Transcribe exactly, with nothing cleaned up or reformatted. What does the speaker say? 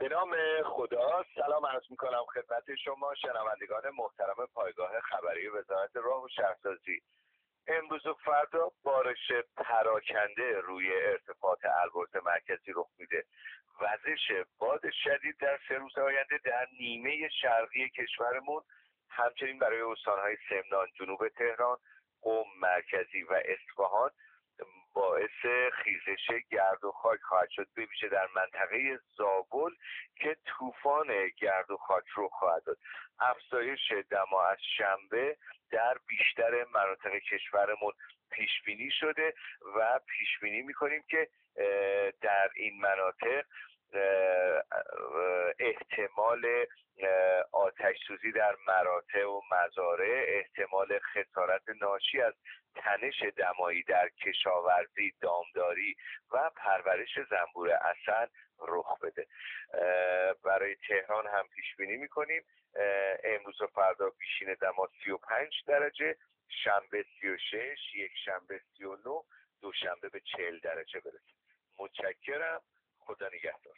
به نام خدا سلام عرض میکنم خدمت شما شنوندگان محترم پایگاه خبری وزارت راه و شهرسازی. امروز و فردا بارش پراکنده روی ارتفاعات البرز مرکزی رخ میده. وزش باد شدید در سه روز آینده در نیمه شرقی کشورمون، همچنین برای استانهای سمنان، جنوب تهران، قم، مرکزی و اصفهان باعث خیزش گرد و خاک خواهد شد، به ویژه در منطقه زابل که طوفان گرد و خاک رو خواهد داد. افزایش دما از شنبه در بیشتر مناطق کشورمون پیش بینی شده و پیش بینی می‌کنیم که در این مناطق احتمال آتش سوزی در مراتع و مزارع، احتمال خسارت ناشی از تنش دمایی در کشاورزی، دامداری و پرورش زنبور عسل رخ بده. برای تهران هم پیش بینی می‌کنیم امروز و فردا بیشین دما سی و پنج درجه، شنبه سی و شش، یک شنبه سی و نه، دوشنبه به چهل درجه برسه. متشکرم. خدا نگهدار.